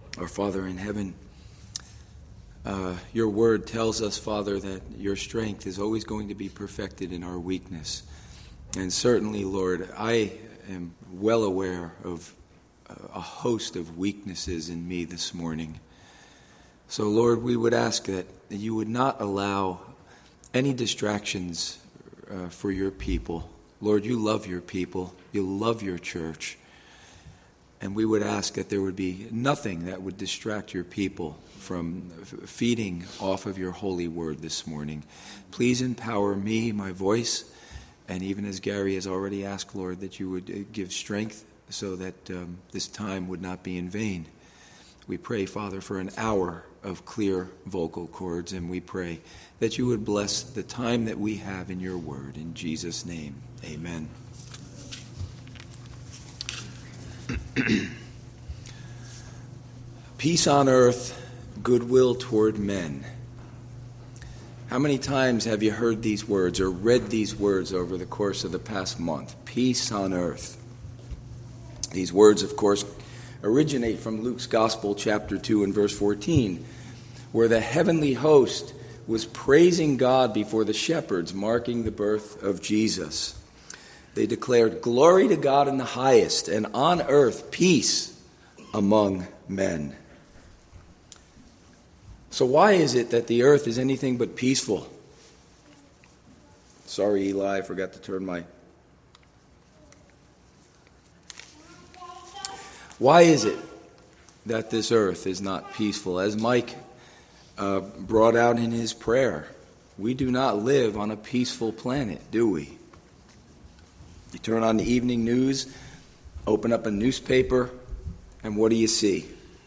Our Father in heaven, your word tells us, Father, that your strength is always going to be perfected in our weakness. And certainly, Lord, I am well aware of a host of weaknesses in me this morning. So, Lord, we would ask that you would not allow any distractions for your people. Lord, you love your people. You love your church. And we would ask that there would be nothing that would distract your people from feeding off of your holy word this morning. Please empower me, my voice, and even as Gary has already asked, Lord, that you would give strength so that this time would not be in vain. We pray, Father, for an hour of clear vocal cords, and we pray that you would bless the time that we have in your word. In Jesus' name, amen. Peace on earth, goodwill toward men. How many times have you heard these words or read these words over the course of the past month? Peace on earth. These words, of course, originate from Luke's Gospel, chapter 2 and verse 14, where the heavenly host was praising God before the shepherds, marking the birth of Jesus. They declared, "Glory to God in the highest, and on earth peace among men." So why is it that the earth is anything but peaceful? Sorry, Eli, I forgot to turn my... Why is it that this earth is not peaceful? As Mike brought out in his prayer, we do not live on a peaceful planet, do we? You turn on the evening news, open up a newspaper, and what do you see?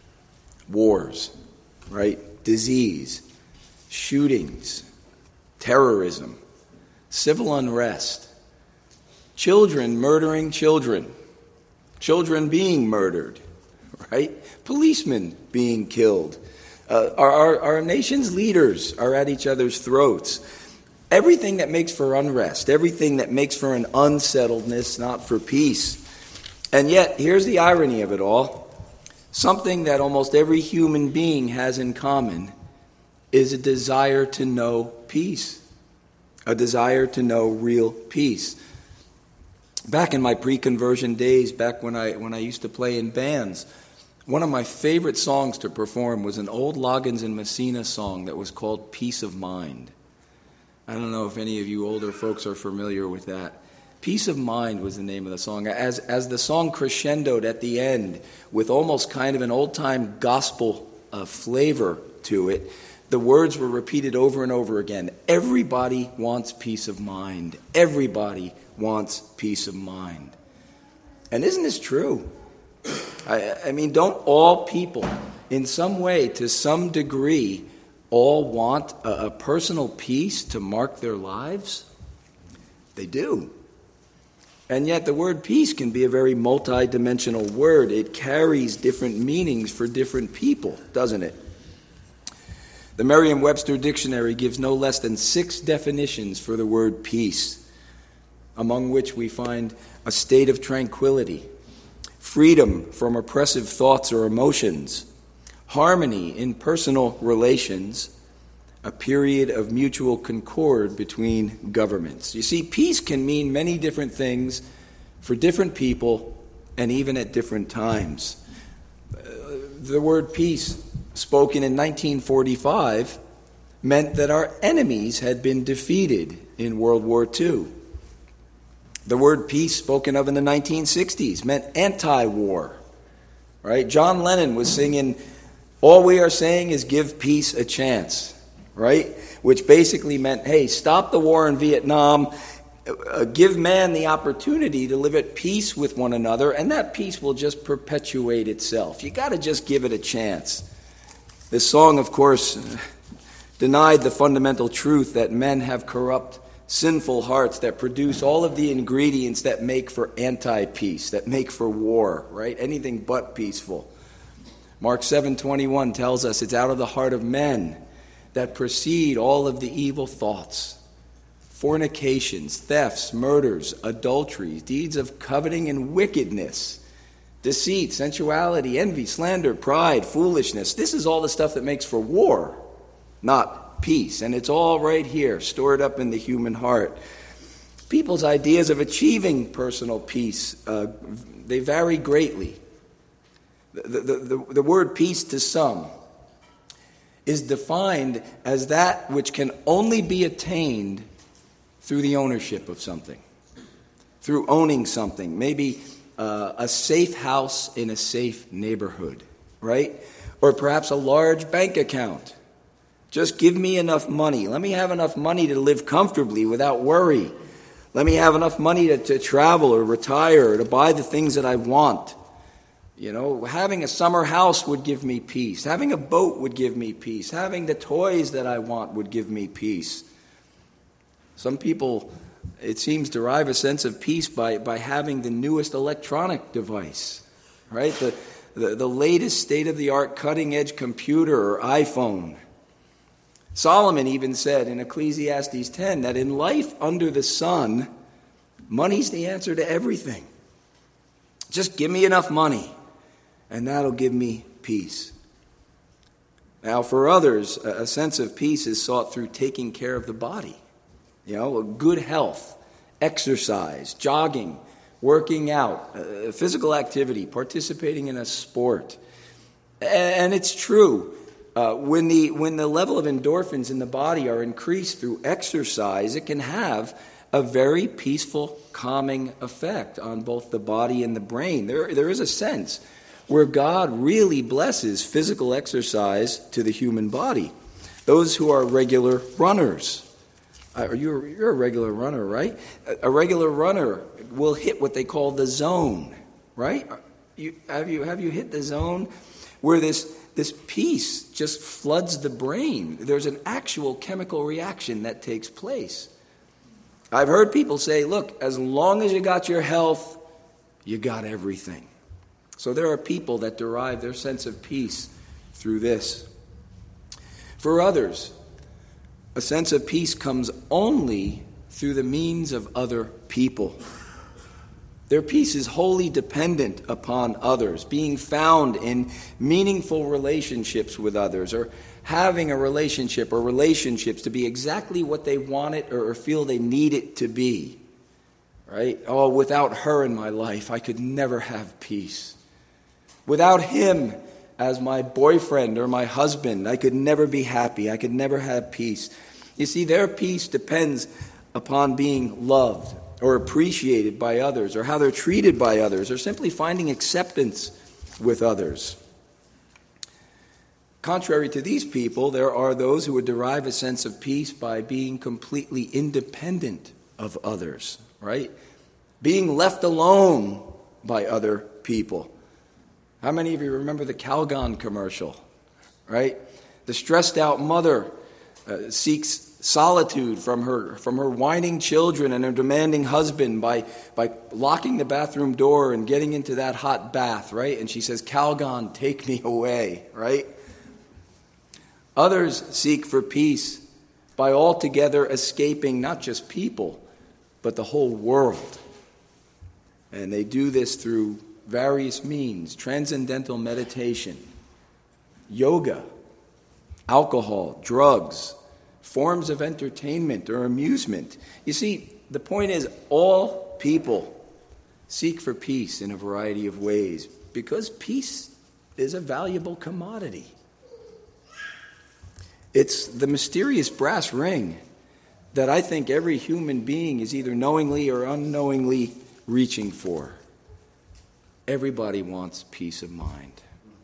Wars, right? Disease, shootings, terrorism, civil unrest, children murdering children, children being murdered, right? Policemen being killed. Our nation's leaders are at each other's throats. Everything that makes for unrest, everything that makes for an unsettledness, not for peace. And yet, here's the irony of it all. Something that almost every human being has in common is a desire to know peace, a desire to know real peace. Back in my pre-conversion days, back when I used to play in bands, one of my favorite songs to perform was an old Loggins and Messina song that was called Peace of Mind. I don't know if any of you older folks are familiar with that. Peace of Mind was the name of the song. As the song crescendoed at the end with almost kind of an old-time gospel flavor to it, the words were repeated over and over again. Everybody wants peace of mind. Everybody wants peace of mind. And isn't this true? I mean, don't all people, in some way, to some degree, all want a personal peace to mark their lives? They do. And yet the word peace can be a very multi-dimensional word. It carries different meanings for different people, doesn't it? The Merriam-Webster Dictionary gives no less than 6 definitions for the word peace, among which we find a state of tranquility, freedom from oppressive thoughts or emotions, harmony in personal relations, a period of mutual concord between governments. You see, peace can mean many different things for different people and even at different times. The word peace, spoken in 1945, meant that our enemies had been defeated in World War II. The word peace, spoken of in the 1960s, meant anti-war. Right? John Lennon was singing, "All we are saying is give peace a chance." Right? Which basically meant, hey, stop the war in Vietnam, give man the opportunity to live at peace with one another, and that peace will just perpetuate itself. You got to just give it a chance. This song, of course, denied the fundamental truth that men have corrupt, sinful hearts that produce all of the ingredients that make for anti-peace, that make for war, right? Anything but peaceful. Mark 7:21 tells us it's out of the heart of men that proceed all of the evil thoughts, fornications, thefts, murders, adulteries, deeds of coveting and wickedness. Deceit, sensuality, envy, slander, pride, foolishness. This is all the stuff that makes for war, not peace. And it's all right here, stored up in the human heart. People's ideas of achieving personal peace, they vary greatly. The word peace to some is defined as that which can only be attained through the ownership of something, through owning something, maybe a safe house in a safe neighborhood, right? Or perhaps a large bank account. Just give me enough money. Let me have enough money to live comfortably without worry. Let me have enough money to travel or retire or to buy the things that I want. You know, having a summer house would give me peace. Having a boat would give me peace. Having the toys that I want would give me peace. Some people, it seems, derive a sense of peace by having the newest electronic device, right? The latest state-of-the-art cutting-edge computer or iPhone. Solomon even said in Ecclesiastes 10 that in life under the sun, money's the answer to everything. Just give me enough money, and that'll give me peace. Now, for others, a sense of peace is sought through taking care of the body. You know, good health, exercise, jogging, working out, physical activity, participating in a sport. And it's true. When the level of endorphins in the body are increased through exercise, it can have a very peaceful, calming effect on both the body and the brain. There is a sense where God really blesses physical exercise to the human body. Those who are regular runners. You're a regular runner, right? A regular runner will hit what they call the zone, right? Have you hit the zone where this peace just floods the brain? There's an actual chemical reaction that takes place. I've heard people say, look, as long as you got your health, you got everything. So there are people that derive their sense of peace through this. For others, a sense of peace comes only through the means of other people. Their peace is wholly dependent upon others, being found in meaningful relationships with others, or having a relationship or relationships to be exactly what they want it or feel they need it to be. Right? Oh, without her in my life, I could never have peace. Without him as my boyfriend or my husband, I could never be happy. I could never have peace. You see, their peace depends upon being loved or appreciated by others, or how they're treated by others, or simply finding acceptance with others. Contrary to these people, there are those who would derive a sense of peace by being completely independent of others, right? Being left alone by other people. How many of you remember the Calgon commercial, right? The stressed out mother seeks solitude from her whining children and her demanding husband by locking the bathroom door and getting into that hot bath, right? And she says, Calgon, take me away, right? Others seek for peace by altogether escaping not just people, but the whole world. And they do this through various means: transcendental meditation, yoga, alcohol, drugs, forms of entertainment or amusement. You see, the point is, all people seek for peace in a variety of ways because peace is a valuable commodity. It's the mysterious brass ring that I think every human being is either knowingly or unknowingly reaching for. Everybody wants peace of mind.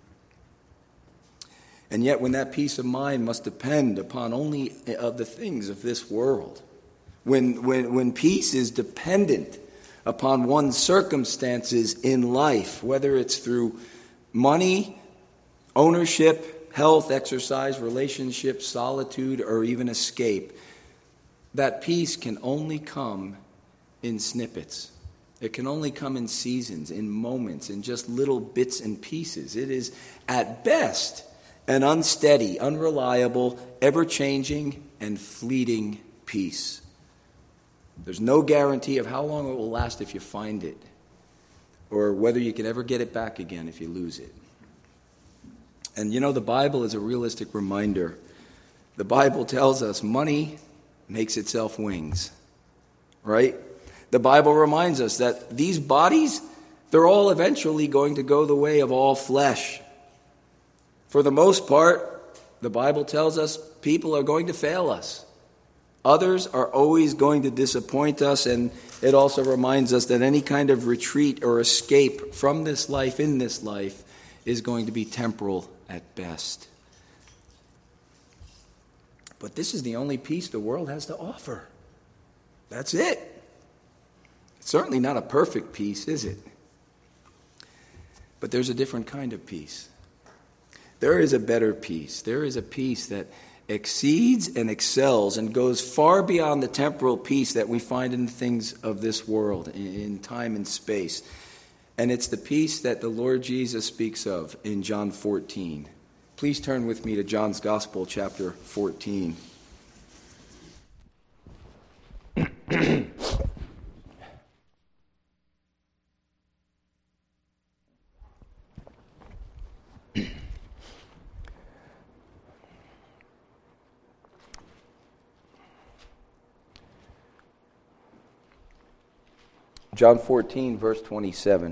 And yet when that peace of mind must depend upon only of the things of this world, when peace is dependent upon one's circumstances in life, whether it's through money, ownership, health, exercise, relationships, solitude, or even escape, that peace can only come in snippets. It can only come in seasons, in moments, in just little bits and pieces. It is, at best, an unsteady, unreliable, ever-changing, and fleeting peace. There's no guarantee of how long it will last if you find it. or whether you can ever get it back again if you lose it. And you know, the Bible is a realistic reminder. The Bible tells us money makes itself wings, right? The Bible reminds us that these bodies, they're all eventually going to go the way of all flesh. For the most part, the Bible tells us people are going to fail us. Others are always going to disappoint us, and it also reminds us that any kind of retreat or escape from this life, in this life, is going to be temporal at best. But this is the only peace the world has to offer. That's it. It's certainly not a perfect peace, is it? But there's a different kind of peace. There is a better peace. There is a peace that exceeds and excels and goes far beyond the temporal peace that we find in the things of this world, in time and space. And it's the peace that the Lord Jesus speaks of in John 14. Please turn with me to John's Gospel, chapter 14. John 14, verse 27.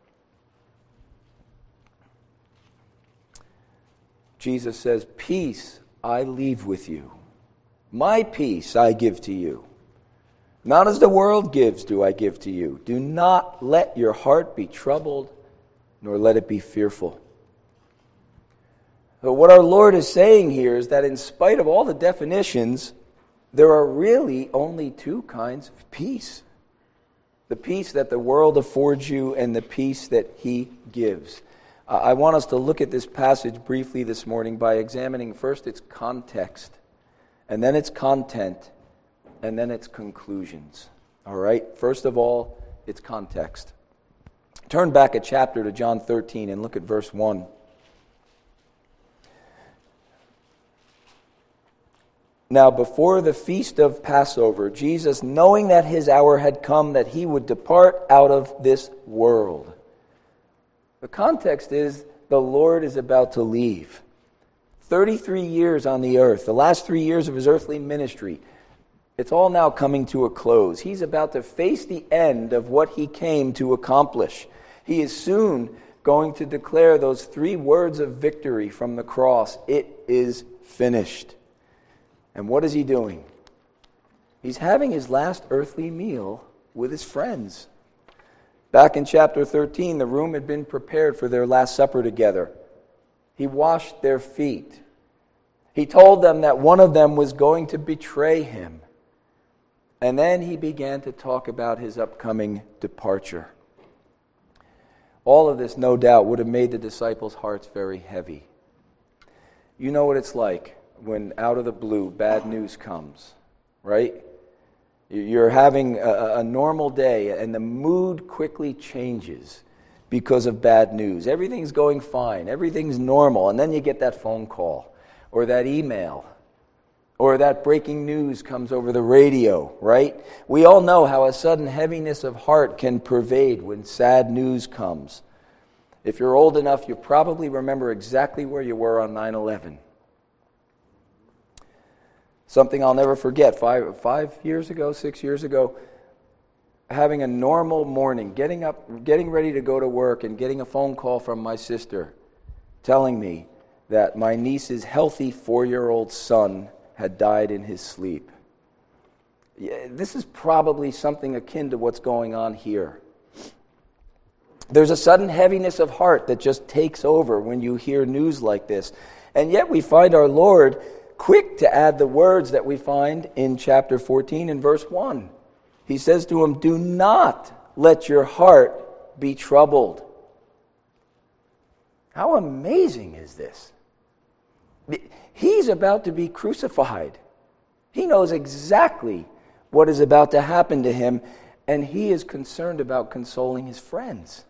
Jesus says, "Peace I leave with you. My peace I give to you. Not as the world gives do I give to you. Do not let your heart be troubled, nor let it be fearful." So what our Lord is saying here is that in spite of all the definitions, there are really only two kinds of peace. The peace that the world affords you and the peace that He gives. I want us to look at this passage briefly this morning by examining first its context, and then its content, and then its conclusions. All right? First of all, its context. Turn back a chapter to John 13 and look at verse 1. Now, before the feast of Passover, Jesus, knowing that His hour had come, that He would depart out of this world. The context is the Lord is about to leave. 33 years on the earth, the last 3 years of His earthly ministry. It's all now coming to a close. He's about to face the end of what He came to accomplish. He is soon going to declare those 3 words of victory from the cross. It is finished. And what is He doing? He's having His last earthly meal with His friends. Back in chapter 13, the room had been prepared for their Last Supper together. He washed their feet. He told them that one of them was going to betray Him. And then He began to talk about His upcoming departure. All of this, no doubt, would have made the disciples' hearts very heavy. You know what it's like when out of the blue bad news comes, right? You're having a normal day and the mood quickly changes because of bad news. Everything's going fine, everything's normal, and then you get that phone call or that email or that breaking news comes over the radio, right? We all know how a sudden heaviness of heart can pervade when sad news comes. If you're old enough, you probably remember exactly where you were on 9/11. Something I'll never forget, 5 years ago, 6 years ago, having a normal morning, getting up, getting ready to go to work, and getting a phone call from my sister telling me that my niece's healthy 4-year-old son had died in his sleep. This is probably something akin to what's going on here. There's a sudden heaviness of heart that just takes over when you hear news like this. And yet we find our Lord quick to add the words that we find in chapter 14 and verse 1. He says to him, "Do not let your heart be troubled." How amazing is this? He's about to be crucified. He knows exactly what is about to happen to him, and he is concerned about consoling his friends.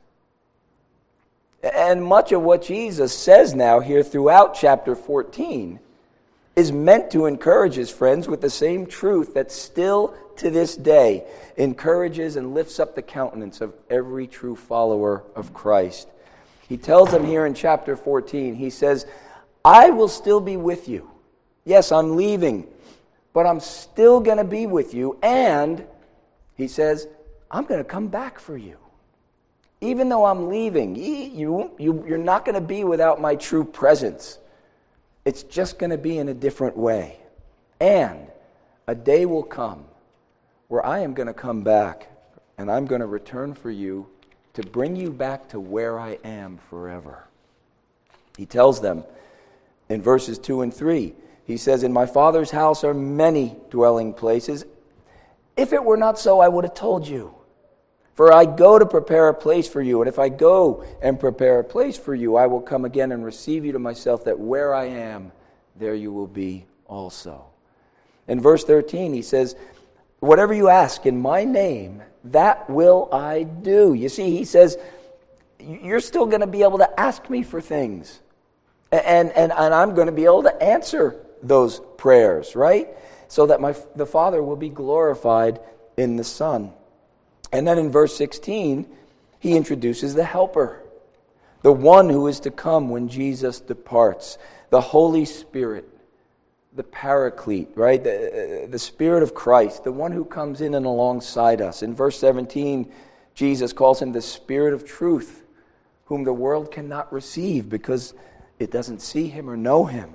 And much of what Jesus says now here throughout chapter 14 is meant to encourage his friends with the same truth that still to this day encourages and lifts up the countenance of every true follower of Christ. He tells them here in chapter 14, he says, I will still be with you. Yes, I'm leaving, but I'm still going to be with you. And he says, I'm going to come back for you. Even though I'm leaving, you're not going to be without my true presence. It's just going to be in a different way. And a day will come where I am going to come back and I'm going to return for you to bring you back to where I am forever. He tells them in verses 2 and 3, he says, in my Father's house are many dwelling places. If it were not so, I would have told you. For I go to prepare a place for you, and if I go and prepare a place for you, I will come again and receive you to myself, that where I am, there you will be also. In verse 13, he says, whatever you ask in my name, that will I do. You see, he says, you're still going to be able to ask me for things. And I'm going to be able to answer those prayers, right? So that the Father will be glorified in the Son. And then in verse 16, he introduces the Helper, the one who is to come when Jesus departs, the Holy Spirit, the Paraclete, right? The Spirit of Christ, the one who comes in and alongside us. In verse 17, Jesus calls him the Spirit of truth, whom the world cannot receive because it doesn't see him or know him.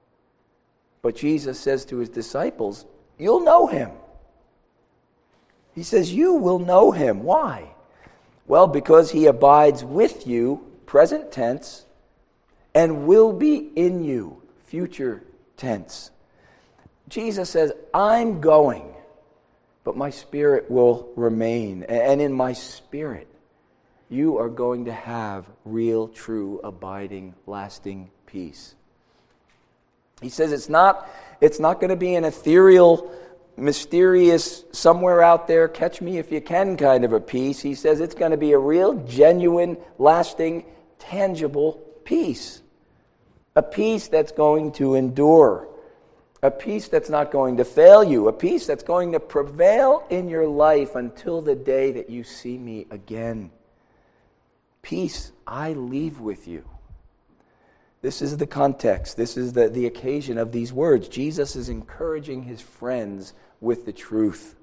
But Jesus says to his disciples, you'll know him. He says, you will know him. Why? Well, because he abides with you, present tense, and will be in you, future tense. Jesus says, I'm going, but my Spirit will remain. And in my Spirit, you are going to have real, true, abiding, lasting peace. He says it's not going to be an ethereal, mysterious, somewhere out there, catch me if you can kind of a peace. He says it's going to be a real, genuine, lasting, tangible peace. A peace that's going to endure. A peace that's not going to fail you. A peace that's going to prevail in your life until the day that you see me again. Peace I leave with you. This is the context. This is the occasion of these words. Jesus is encouraging his friends with the truth.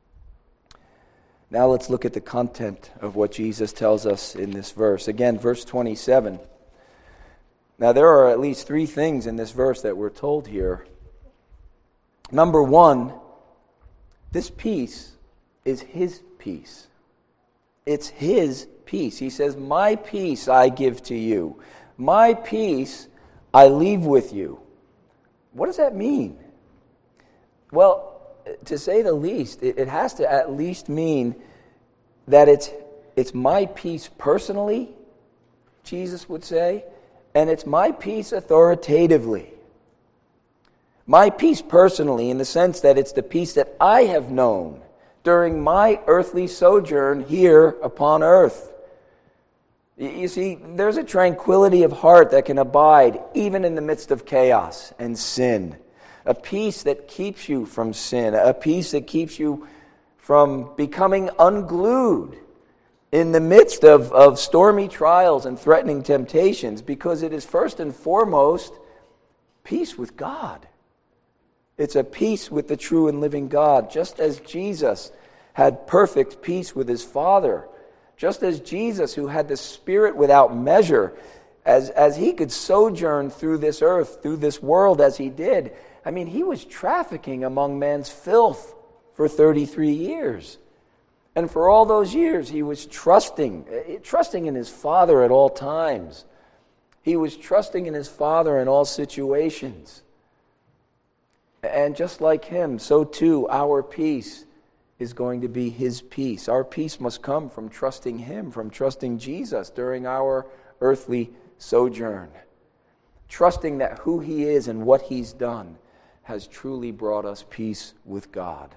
Now let's look at the content of what Jesus tells us in this verse. Again, verse 27. Now there are at least 3 things in this verse that we're told here. Number 1, this peace is his peace. It's his peace. He says, my peace I give to you. My peace I leave with you. What does that mean? Well, to say the least, it has to at least mean that it's my peace personally, Jesus would say, and it's my peace authoritatively. My peace personally in the sense that it's the peace that I have known during my earthly sojourn here upon earth. You see, there's a tranquility of heart that can abide even in the midst of chaos and sin. A peace that keeps you from sin. A peace that keeps you from becoming unglued in the midst of stormy trials and threatening temptations, because it is first and foremost peace with God. It's a peace with the true and living God, just as Jesus had perfect peace with his Father. Just as Jesus, who had the Spirit without measure, as he could sojourn through this earth, through this world as he did. I mean, he was trafficking among man's filth for 33 years. And for all those years, he was trusting in his Father at all times. He was trusting in his Father in all situations. And just like him, so too our peace is going to be his peace. Our peace must come from trusting him, from trusting Jesus during our earthly sojourn. Trusting that who he is and what he's done has truly brought us peace with God.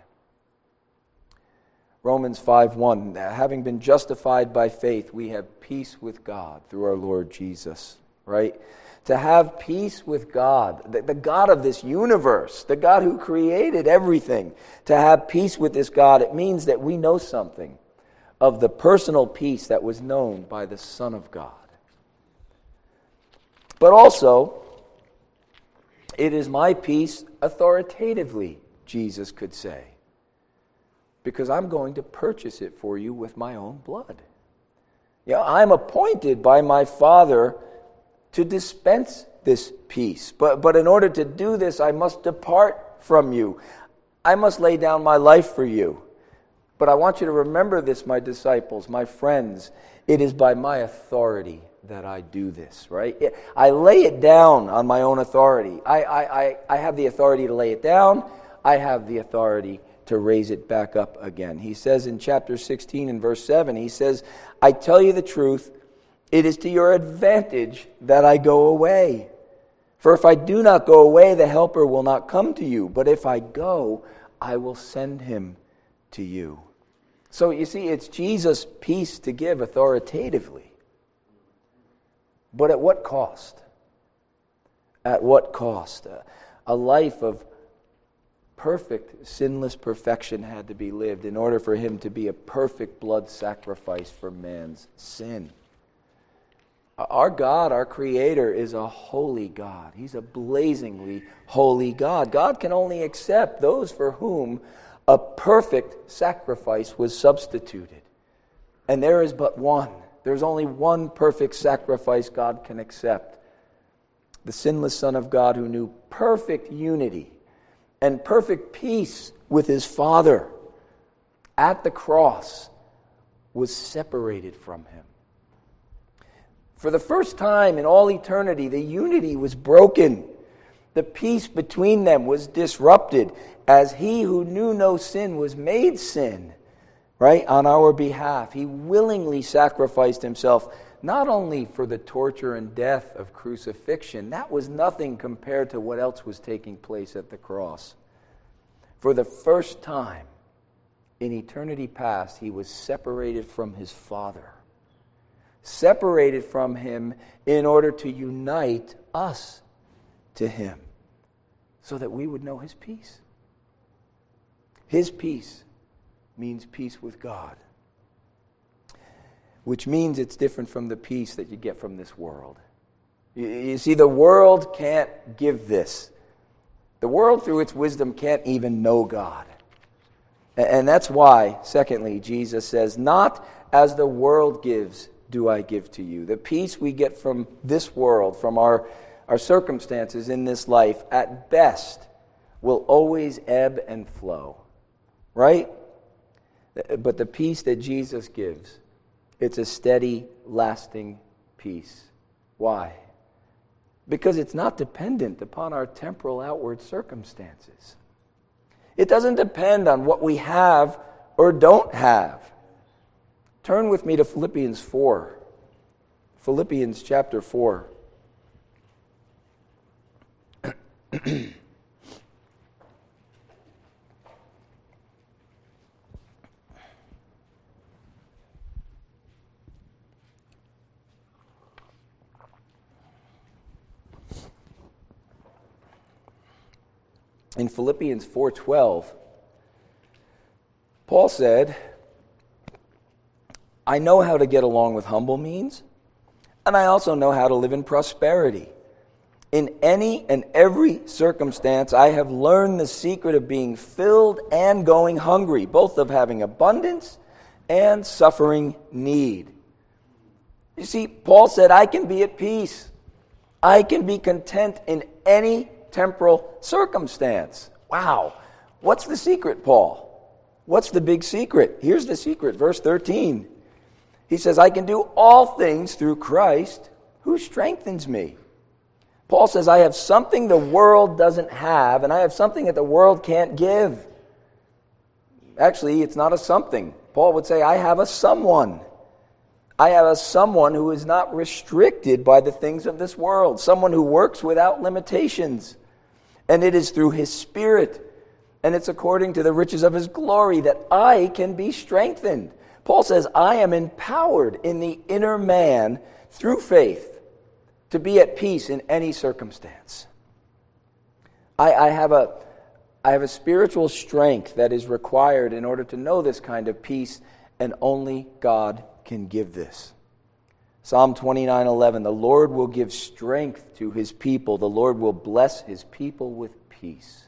Romans 5:1, having been justified by faith, we have peace with God through our Lord Jesus. right? To have peace with God, the God of this universe, the God who created everything. To have peace with this God, it means that we know something of the personal peace that was known by the Son of God. But also, it is my peace authoritatively, Jesus could say, because I'm going to purchase it for you with my own blood. I'm appointed by my Father to dispense this peace. But in order to do this, I must depart from you. I must lay down my life for you. But I want you to remember this, my disciples, my friends. It is by my authority that I do this, right? I lay it down on my own authority. I have the authority to lay it down. I have the authority to raise it back up again. He says in chapter 16 and verse 7, he says, I tell you the truth, it is to your advantage that I go away. For if I do not go away, the Helper will not come to you. But if I go, I will send him to you. So you see, it's Jesus' peace to give authoritatively. But at what cost? At what cost? A life of perfect, sinless perfection had to be lived in order for him to be a perfect blood sacrifice for man's sin. Our God, our Creator, is a holy God. He's a blazingly holy God. God can only accept those for whom a perfect sacrifice was substituted. And there is but one. There's only one perfect sacrifice God can accept. The sinless Son of God who knew perfect unity and perfect peace with his Father at the cross was separated from him. For the first time in all eternity, the unity was broken. The peace between them was disrupted as he who knew no sin was made sin, right, on our behalf. He willingly sacrificed himself, not only for the torture and death of crucifixion. That was nothing compared to what else was taking place at the cross. For the first time in eternity past, he was separated from his Father. Separated from him in order to unite us to him so that we would know his peace. His peace means peace with God, which means it's different from the peace that you get from this world. You see, the world can't give this. The world, through its wisdom, can't even know God. And that's why, secondly, Jesus says, not as the world gives do I give to you. The peace we get from this world, from our circumstances in this life, at best, will always ebb and flow. Right? But the peace that Jesus gives, it's a steady, lasting peace. Why? Because it's not dependent upon our temporal outward circumstances. It doesn't depend on what we have or don't have. Turn with me to Philippians 4. Philippians chapter 4. In Philippians 4:12, Paul said, I know how to get along with humble means, and I also know how to live in prosperity. In any and every circumstance, I have learned the secret of being filled and going hungry, both of having abundance and suffering need. You see, Paul said, I can be at peace. I can be content in any temporal circumstance. Wow. What's the secret, Paul? What's the big secret? Here's the secret, verse 13. He says, I can do all things through Christ who strengthens me. Paul says, I have something the world doesn't have, and I have something that the world can't give. Actually, it's not a something. Paul would say, I have a someone. I have a someone who is not restricted by the things of this world, someone who works without limitations. And it is through his Spirit, and it's according to the riches of his glory that I can be strengthened. Paul says, I am empowered in the inner man through faith to be at peace in any circumstance. I have a spiritual strength that is required in order to know this kind of peace, and only God can give this. Psalm 29:11, the Lord will give strength to his people. The Lord will bless his people with peace.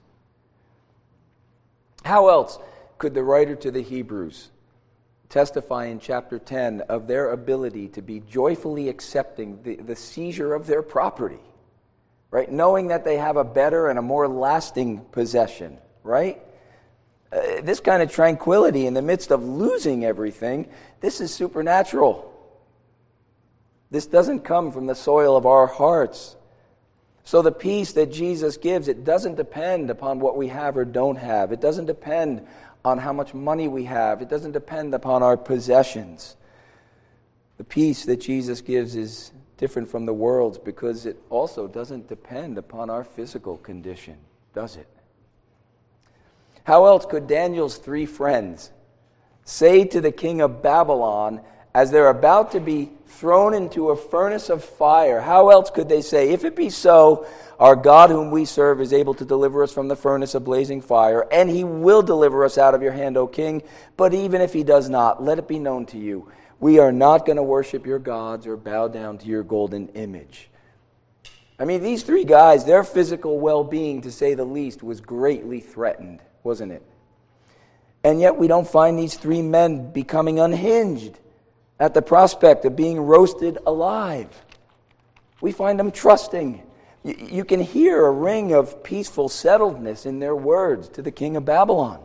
How else could the writer to the Hebrews testify in chapter 10 of their ability to be joyfully accepting the seizure of their property, right? Knowing that they have a better and a more lasting possession, right? This kind of tranquility in the midst of losing everything, this is supernatural. This doesn't come from the soil of our hearts. So the peace that Jesus gives, it doesn't depend upon what we have or don't have. It doesn't depend on how much money we have. It doesn't depend upon our possessions. The peace that Jesus gives is different from the world's because it also doesn't depend upon our physical condition, does it? How else could Daniel's 3 friends say to the king of Babylon as they're about to be thrown into a furnace of fire, how else could they say, if it be so, our God whom we serve is able to deliver us from the furnace of blazing fire, and he will deliver us out of your hand, O king, but even if he does not, let it be known to you, we are not going to worship your gods or bow down to your golden image. I mean, these 3 guys, their physical well-being, to say the least, was greatly threatened, wasn't it? And yet we don't find these 3 men becoming unhinged at the prospect of being roasted alive. We find them trusting. You can hear a ring of peaceful settledness in their words to the king of Babylon.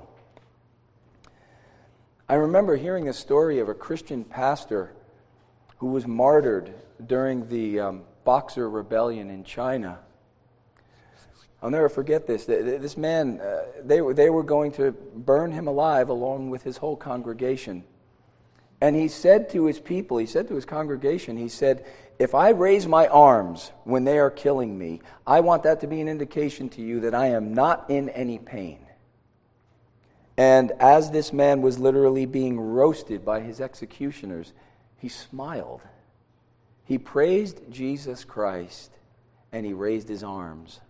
I remember hearing a story of a Christian pastor who was martyred during the Boxer Rebellion in China. I'll never forget this. This man, they were going to burn him alive along with his whole congregation. And he said to his people, he said to his congregation, he said, if I raise my arms when they are killing me, I want that to be an indication to you that I am not in any pain. And as this man was literally being roasted by his executioners, he smiled. He praised Jesus Christ, and he raised his arms.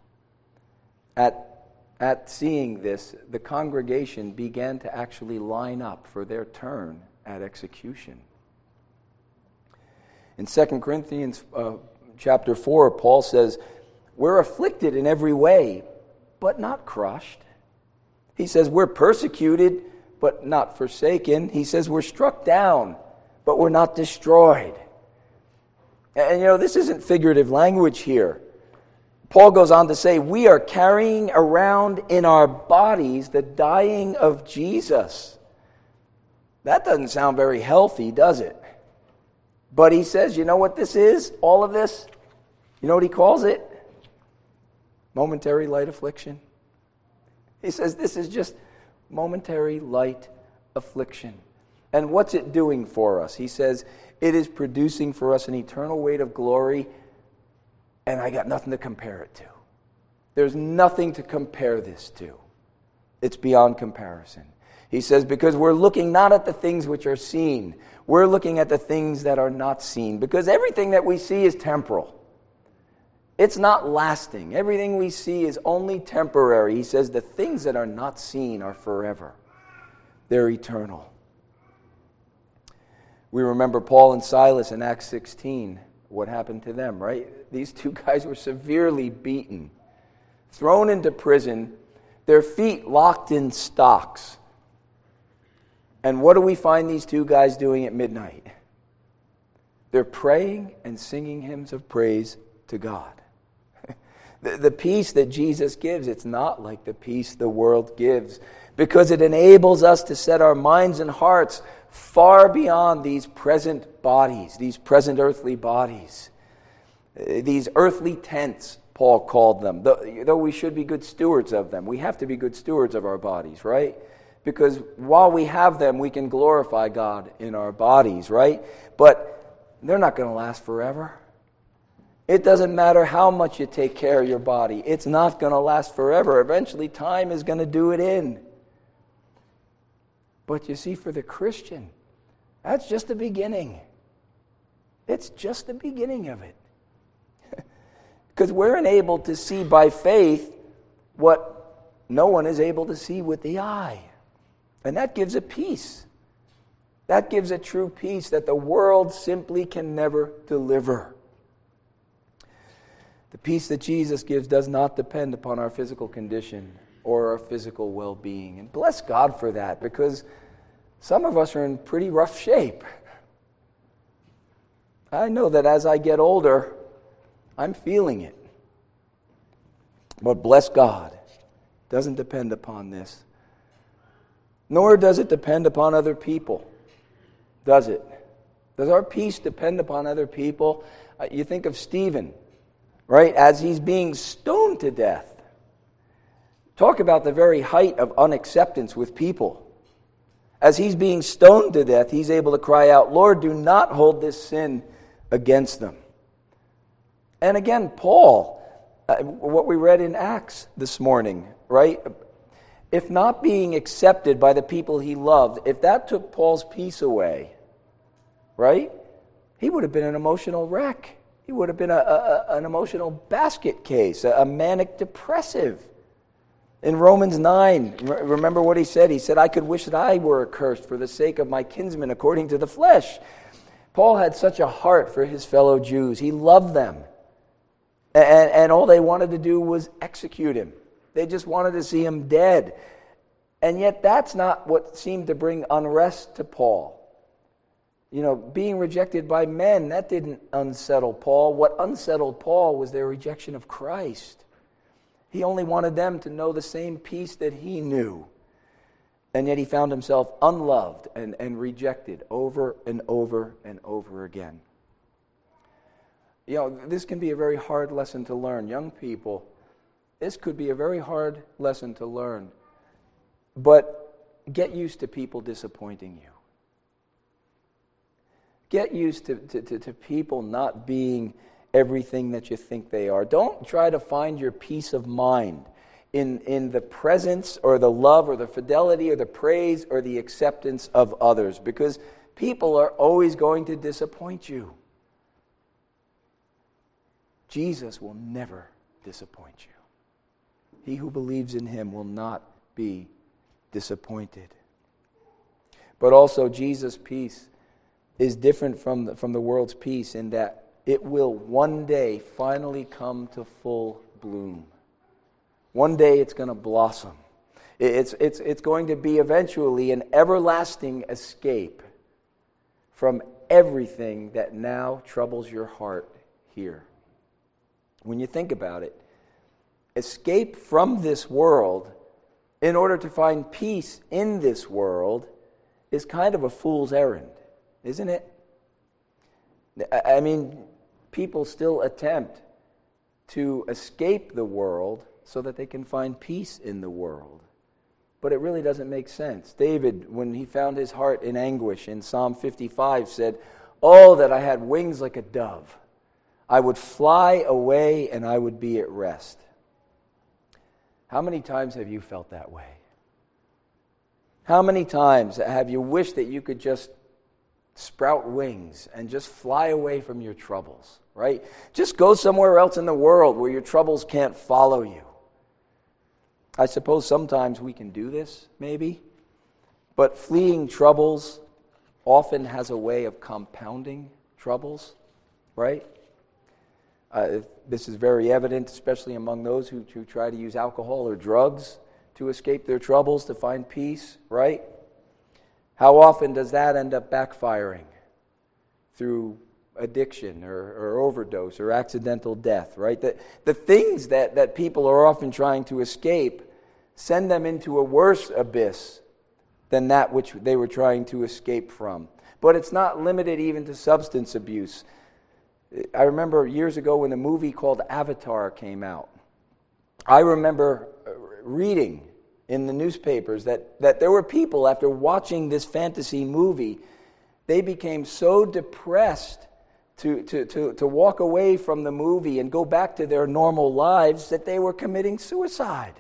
At seeing this, the congregation began to actually line up for their turn at execution. In 2 Corinthians chapter 4, Paul says, we're afflicted in every way, but not crushed. He says we're persecuted, but not forsaken. He says we're struck down, but we're not destroyed. And this isn't figurative language here. Paul goes on to say, we are carrying around in our bodies the dying of Jesus. That doesn't sound very healthy, does it? But he says, you know what this is? All of this? You know what he calls it? Momentary light affliction. He says this is just momentary light affliction. And what's it doing for us? He says it is producing for us an eternal weight of glory, and I got nothing to compare it to. There's nothing to compare this to. It's beyond comparison. He says, because we're looking not at the things which are seen, we're looking at the things that are not seen. Because everything that we see is temporal. It's not lasting. Everything we see is only temporary. He says the things that are not seen are forever. They're eternal. We remember Paul and Silas in Acts 16. What happened to them, right? These 2 guys were severely beaten, thrown into prison, their feet locked in stocks. And what do we find these 2 guys doing at midnight? They're praying and singing hymns of praise to God. The peace that Jesus gives, it's not like the peace the world gives, because it enables us to set our minds and hearts far beyond these present bodies, these present earthly bodies. These earthly tents, Paul called them, though we should be good stewards of them. We have to be good stewards of our bodies, right? Because while we have them, we can glorify God in our bodies, right? But they're not going to last forever. It doesn't matter how much you take care of your body. It's not going to last forever. Eventually, time is going to do it in. But you see, for the Christian, that's just the beginning. It's just the beginning of it. Because we're enabled to see by faith what no one is able to see with the eye. And that gives a peace. That gives a true peace that the world simply can never deliver. The peace that Jesus gives does not depend upon our physical condition or our physical well-being. And bless God for that, because some of us are in pretty rough shape. I know that as I get older, I'm feeling it. But bless God, it doesn't depend upon this. Nor does it depend upon other people. Does it? Does our peace depend upon other people? You think of Stephen, right? As he's being stoned to death. Talk about the very height of unacceptance with people. As he's being stoned to death, he's able to cry out, "Lord, do not hold this sin against them." And again, Paul, what we read in Acts this morning, right? If not being accepted by the people he loved, if that took Paul's peace away, right? He would have been an emotional wreck. He would have been an emotional basket case, a manic depressive. In Romans 9, remember what he said? He said, "I could wish that I were accursed for the sake of my kinsmen according to the flesh." Paul had such a heart for his fellow Jews. He loved them. And all they wanted to do was execute him. They just wanted to see him dead. And yet that's not what seemed to bring unrest to Paul. You know, being rejected by men, that didn't unsettle Paul. What unsettled Paul was their rejection of Christ. He only wanted them to know the same peace that he knew. And yet he found himself unloved and rejected over and over and over again. You know, this can be a very hard lesson to learn. Young people, this could be a very hard lesson to learn. But get used to people disappointing you. Get used to people not being everything that you think they are. Don't try to find your peace of mind in the presence or the love or the fidelity or the praise or the acceptance of others, because people are always going to disappoint you. Jesus will never disappoint you. He who believes in him will not be disappointed. But also Jesus' peace is different from the world's peace in that it will one day finally come to full bloom. One day it's going to blossom. It's going to be eventually an everlasting escape from everything that now troubles your heart here. When you think about it, escape from this world in order to find peace in this world is kind of a fool's errand, isn't it? I mean, people still attempt to escape the world so that they can find peace in the world. But it really doesn't make sense. David, when he found his heart in anguish in Psalm 55, said, "Oh, that I had wings like a dove. I would fly away and I would be at rest." How many times have you felt that way? How many times have you wished that you could just sprout wings and just fly away from your troubles, right? Just go somewhere else in the world where your troubles can't follow you. I suppose sometimes we can do this, maybe, but fleeing troubles often has a way of compounding troubles, right? This is very evident, especially among those who try to use alcohol or drugs to escape their troubles, to find peace, right? How often does that end up backfiring through addiction or overdose or accidental death, right? The things that people are often trying to escape send them into a worse abyss than that which they were trying to escape from. But it's not limited even to substance abuse. I remember years ago when the movie called Avatar came out. I remember reading in the newspapers that there were people, after watching this fantasy movie, they became so depressed to walk away from the movie and go back to their normal lives that they were committing suicide.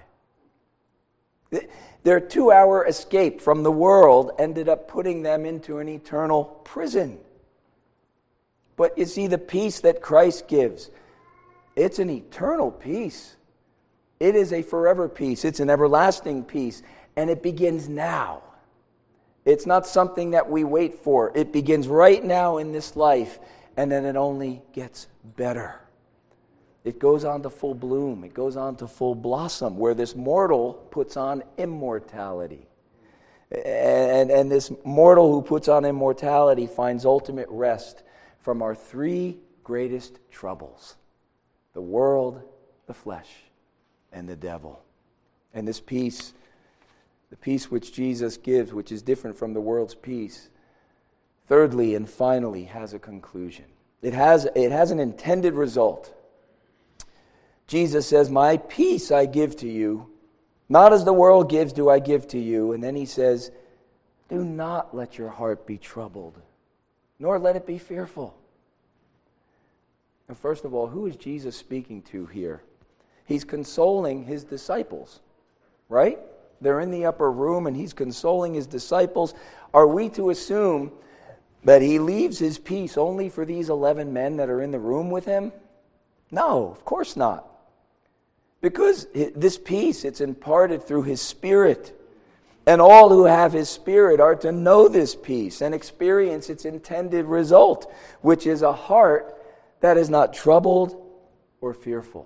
Their 2-hour escape from the world ended up putting them into an eternal prison. But you see, the peace that Christ gives, It's an eternal peace. It is a forever peace. It's an everlasting peace. And it begins now. It's not something that we wait for. It begins right now in this life, and then it only gets better. It goes on to full bloom. It goes on to full blossom, where this mortal puts on immortality. And this mortal who puts on immortality finds ultimate rest from our three greatest troubles: the world, the flesh, and the devil. And this peace, the peace which Jesus gives, which is different from the world's peace, thirdly and finally has a conclusion. It has an intended result. Jesus says, "My peace I give to you, not as the world gives do I give to you." And then he says, "Do not let your heart be troubled, nor let it be fearful." And first of all, who is Jesus speaking to here? He's consoling his disciples, right? They're in the upper room and he's consoling his disciples. Are we to assume that he leaves his peace only for these 11 men that are in the room with him? No, of course not. Because this peace, it's imparted through his Spirit. And all who have his Spirit are to know this peace and experience its intended result, which is a heart that is not troubled or fearful.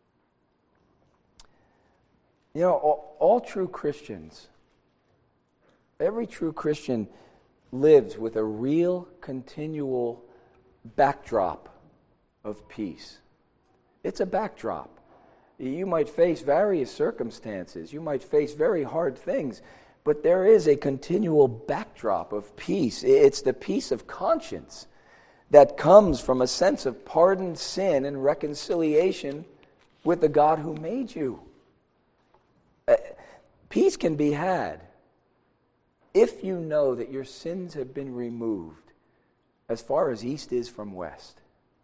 You know, all true Christians, every true Christian lives with a real, continual backdrop of peace. It's a backdrop. You might face various circumstances. You might face very hard things. But there is a continual backdrop of peace. It's the peace of conscience that comes from a sense of pardoned sin and reconciliation with the God who made you. Peace can be had if you know that your sins have been removed as far as east is from west.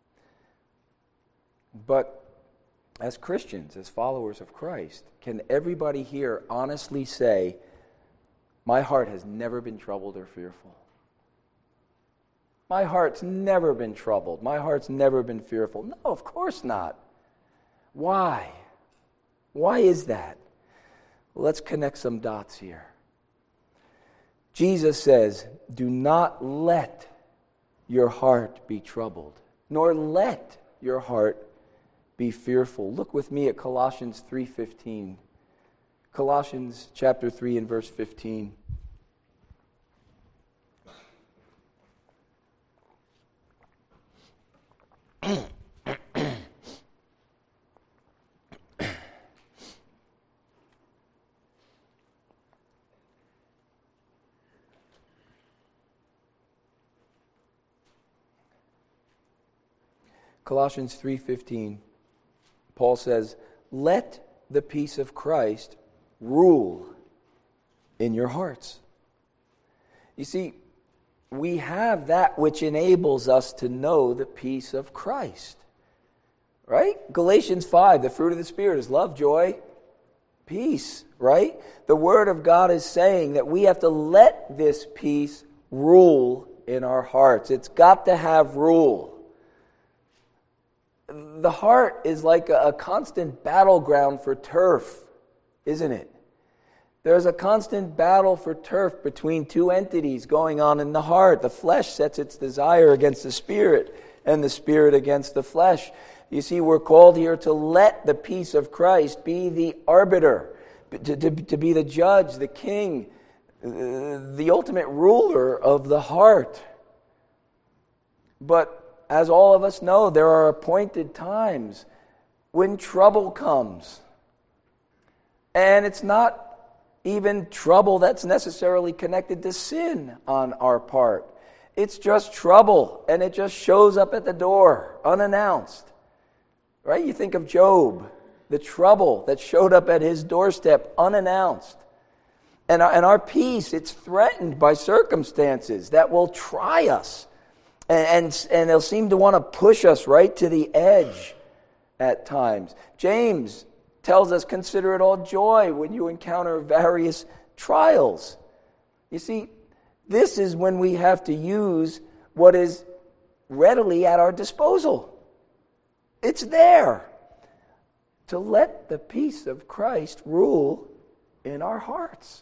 But as Christians, as followers of Christ, can everybody here honestly say, "My heart has never been troubled or fearful"? My heart's never been troubled. My heart's never been fearful. No, of course not. Why? Why is that? Well, let's connect some dots here. Jesus says, "Do not let your heart be troubled, nor let your heart be fearful." Look with me at Colossians 3:15. Colossians chapter 3 and verse 15. Colossians 3:15. Paul says, "Let the peace of Christ rule in your hearts." You see, we have that which enables us to know the peace of Christ. Right? Galatians 5, the fruit of the Spirit is love, joy, peace. Right? The Word of God is saying that we have to let this peace rule in our hearts. It's got to have rule. The heart is like a constant battleground for turf, isn't it? There's a constant battle for turf between two entities going on in the heart. The flesh sets its desire against the Spirit, and the Spirit against the flesh. You see, we're called here to let the peace of Christ be the arbiter, to be the judge, the king, the ultimate ruler of the heart. But as all of us know, there are appointed times when trouble comes. And it's not even trouble that's necessarily connected to sin on our part. It's just trouble, and it just shows up at the door, unannounced. Right? You think of Job, the trouble that showed up at his doorstep, unannounced. And our peace, it's threatened by circumstances that will try us. And they'll seem to want to push us right to the edge at times. James tells us, "Consider it all joy when you encounter various trials." You see, this is when we have to use what is readily at our disposal. It's there. to let the peace of Christ rule in our hearts.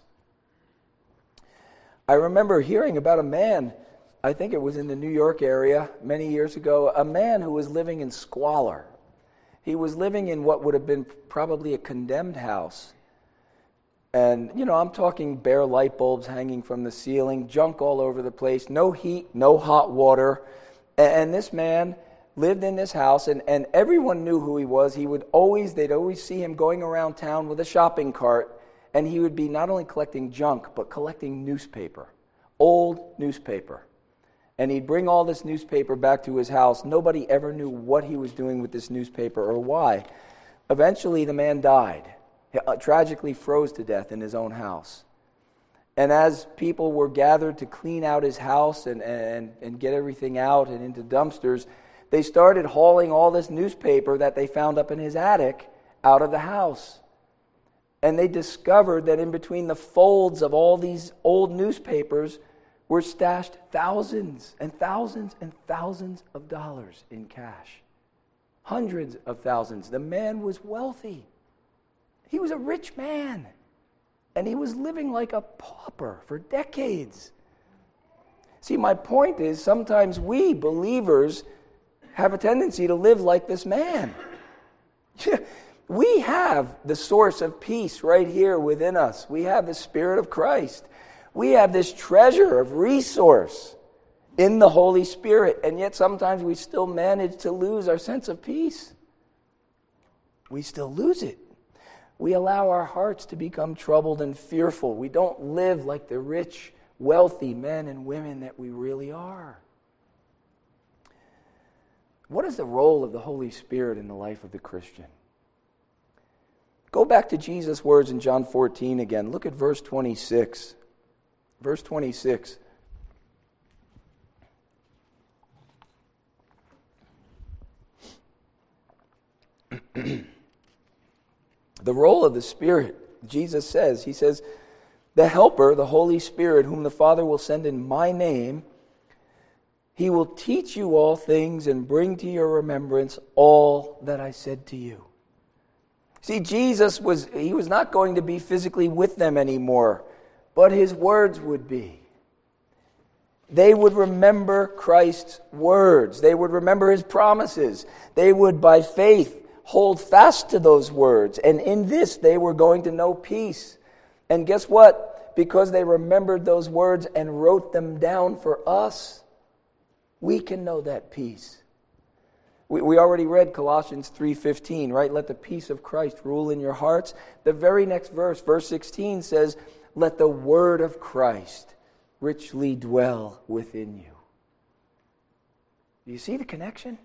I remember hearing about a man, I think it was in the New York area many years ago, a man who was living in squalor. He was living in what would have been probably a condemned house. And, I'm talking bare light bulbs hanging from the ceiling, junk all over the place, no heat, no hot water. And this man lived in this house, and everyone knew who he was. They'd always see him going around town with a shopping cart, and he would be not only collecting junk, but collecting newspaper, old newspaper. And he'd bring all this newspaper back to his house. Nobody ever knew what he was doing with this newspaper or why. Eventually, the man died. He tragically froze to death in his own house. And as people were gathered to clean out his house and get everything out and into dumpsters, they started hauling all this newspaper that they found up in his attic out of the house. And they discovered that in between the folds of all these old newspapers were stashed thousands and thousands and thousands of dollars in cash. Hundreds of thousands. The man was wealthy. He was a rich man. And he was living like a pauper for decades. See, my point is, sometimes we believers have a tendency to live like this man. We have the source of peace right here within us. We have the Spirit of Christ. We have this treasure of resource in the Holy Spirit, and yet sometimes we still manage to lose our sense of peace. We still lose it. We allow our hearts to become troubled and fearful. We don't live like the rich, wealthy men and women that we really are. What is the role of the Holy Spirit in the life of the Christian? Go back to Jesus' words in John 14 again. Look at verse 26. Verse 26. The role of the Spirit, Jesus says, He says, the Helper, the Holy Spirit, whom the Father will send in my name, He will teach you all things and bring to your remembrance all that I said to you. See, Jesus was not going to be physically with them anymore, but His words would be. They would remember Christ's words. They would remember His promises. They would, by faith, hold fast to those words. And in this, they were going to know peace. And guess what? Because they remembered those words and wrote them down for us, we can know that peace. We already read Colossians 3:15, right? Let the peace of Christ rule in your hearts. The very next verse, verse 16, says, let the word of Christ richly dwell within you. Do you see the connection?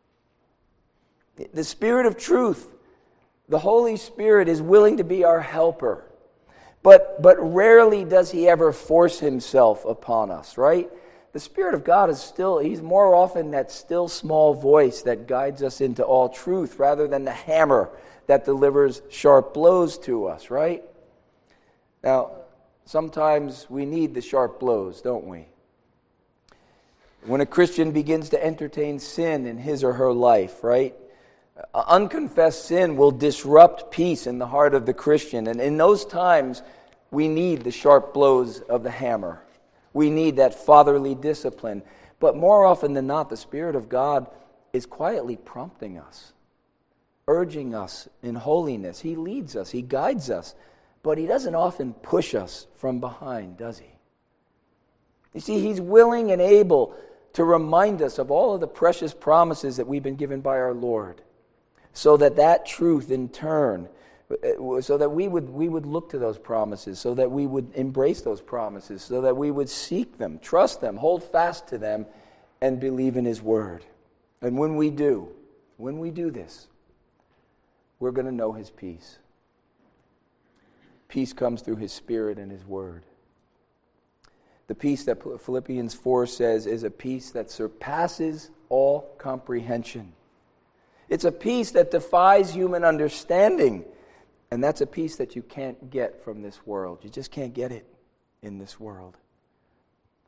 The Spirit of truth, the Holy Spirit, is willing to be our helper. But rarely does He ever force Himself upon us, right? The Spirit of God He's more often that still small voice that guides us into all truth rather than the hammer that delivers sharp blows to us, right? Now, sometimes we need the sharp blows, don't we? When a Christian begins to entertain sin in his or her life, right? Unconfessed sin will disrupt peace in the heart of the Christian. And in those times, we need the sharp blows of the hammer. We need that fatherly discipline. But more often than not, the Spirit of God is quietly prompting us, urging us in holiness. He leads us, He guides us, but He doesn't often push us from behind, does He? You see, He's willing and able to remind us of all of the precious promises that we've been given by our Lord, so that truth in turn, so that we would look to those promises, so that we would embrace those promises, so that we would seek them, trust them, hold fast to them, and believe in His Word. And when we do this, we're going to know His peace. Peace comes through His Spirit and His Word. The peace that Philippians 4 says is a peace that surpasses all comprehension. It's a peace that defies human understanding. And that's a peace that you can't get from this world. You just can't get it in this world.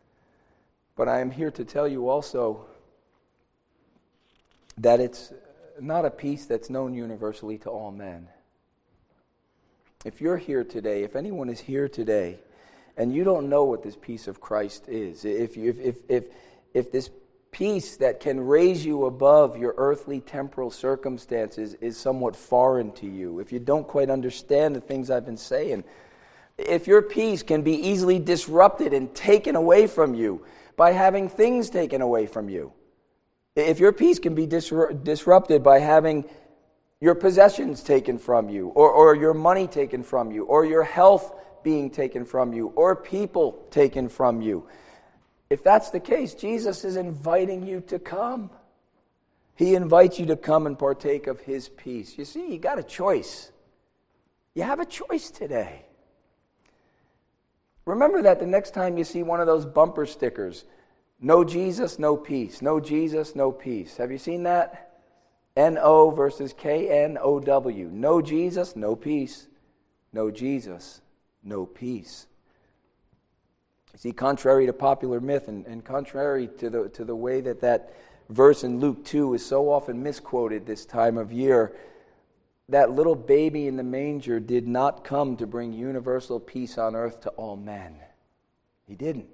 But I am here to tell you also that it's not a peace that's known universally to all men. If you're here today, if anyone is here today, and you don't know what this peace of Christ is, if this peace that can raise you above your earthly temporal circumstances is somewhat foreign to you, if you don't quite understand the things I've been saying, if your peace can be easily disrupted and taken away from you by having things taken away from you, if your peace can be disrupted by having your possessions taken from you, or your money taken from you, or your health being taken from you, or people taken from you, if that's the case, Jesus is inviting you to come. He invites you to come and partake of His peace. You see, you got a choice. You have a choice today. Remember that the next time you see one of those bumper stickers, no Jesus, no peace. No Jesus, no peace. Have you seen that? N-O versus K-N-O-W. No Jesus, no peace. No Jesus, no peace. See, contrary to popular myth and contrary to the way that verse in Luke 2 is so often misquoted this time of year, that little baby in the manger did not come to bring universal peace on earth to all men. He didn't.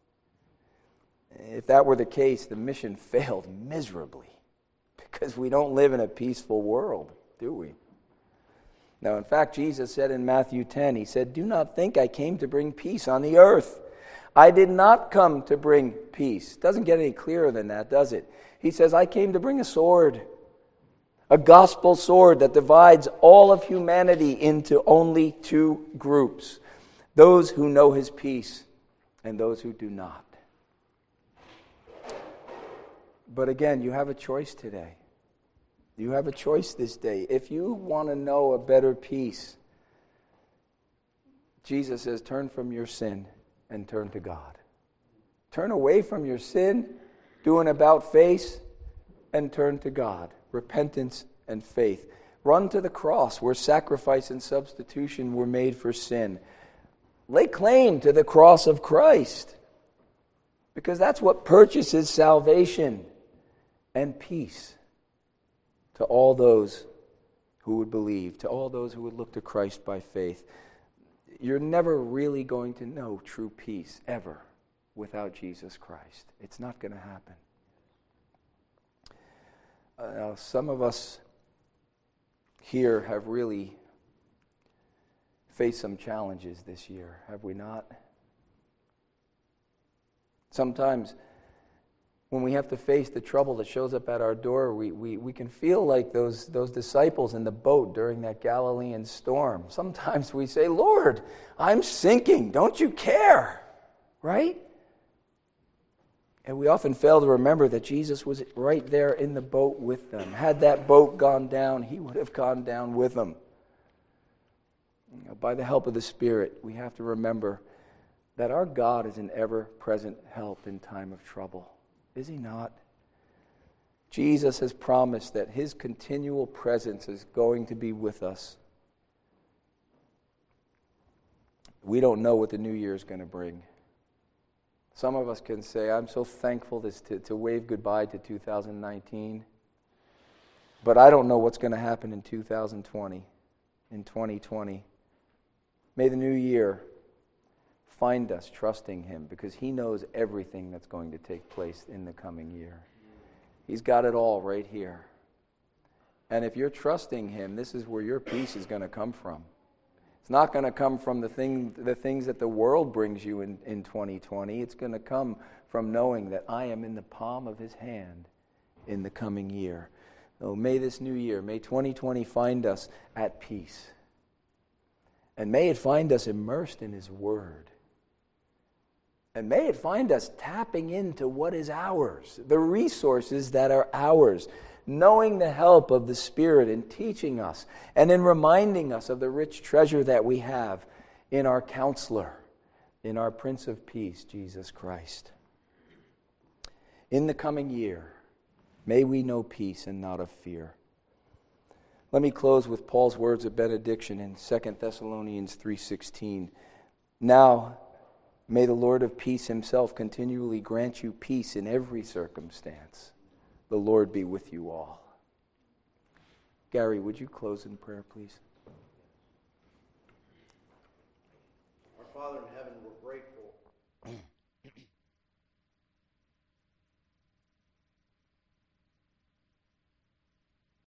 If that were the case, the mission failed miserably, because we don't live in a peaceful world, do we? Now, in fact, Jesus said in Matthew 10, He said, "Do not think I came to bring peace on the earth. I did not come to bring peace." Doesn't get any clearer than that, does it? He says, "I came to bring a sword, a gospel sword that divides all of humanity into only two groups, those who know His peace and those who do not." But again, you have a choice today. You have a choice this day. If you want to know a better peace, Jesus says, turn from your sin and turn to God. Turn away from your sin, do an about face, and turn to God. Repentance and faith. Run to the cross where sacrifice and substitution were made for sin. Lay claim to the cross of Christ, because that's what purchases salvation and peace to all those who would believe, to all those who would look to Christ by faith. You're never really going to know true peace, ever, without Jesus Christ. It's not going to happen. Now, some of us here have really faced some challenges this year, have we not? Sometimes when we have to face the trouble that shows up at our door, we can feel like those disciples in the boat during that Galilean storm. Sometimes we say, "Lord, I'm sinking. Don't you care?" Right? And we often fail to remember that Jesus was right there in the boat with them. Had that boat gone down, He would have gone down with them. By the help of the Spirit, we have to remember that our God is an ever-present help in time of trouble. Is He not? Jesus has promised that His continual presence is going to be with us. We don't know what the new year is going to bring. Some of us can say, "I'm so thankful to wave goodbye to 2019, but I don't know what's going to happen in 2020, in 2020. May the new year find us trusting Him, because He knows everything that's going to take place in the coming year. He's got it all right here. And if you're trusting Him, this is where your peace is going to come from. It's not going to come from the things that the world brings you in 2020. It's going to come from knowing that I am in the palm of His hand in the coming year. Oh, may this new year, may 2020 find us at peace. And may it find us immersed in His Word. And may it find us tapping into what is ours, the resources that are ours, knowing the help of the Spirit in teaching us and in reminding us of the rich treasure that we have in our Counselor, in our Prince of Peace, Jesus Christ. In the coming year, may we know peace and not of fear. Let me close with Paul's words of benediction in 2 Thessalonians 3:16. Now, may the Lord of peace Himself continually grant you peace in every circumstance. The Lord be with you all. Gary, would you close in prayer, please? Our Father in heaven,